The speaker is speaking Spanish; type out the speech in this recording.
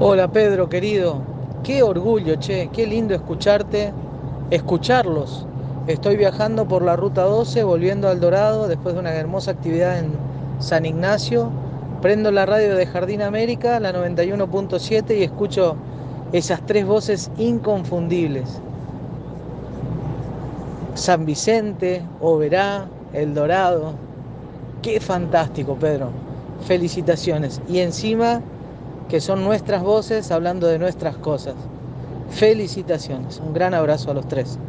Hola Pedro, querido. Qué orgullo, che. Qué lindo escucharte, escucharlos. Estoy viajando por la Ruta 12, volviendo al Dorado después de una hermosa actividad en San Ignacio. Prendo la radio de Jardín América, la 91.7, y escucho esas tres voces inconfundibles. San Vicente, Oberá, El Dorado. Qué fantástico, Pedro. Felicitaciones. Y encima que son nuestras voces hablando de nuestras cosas. Felicitaciones. Un gran abrazo a los tres.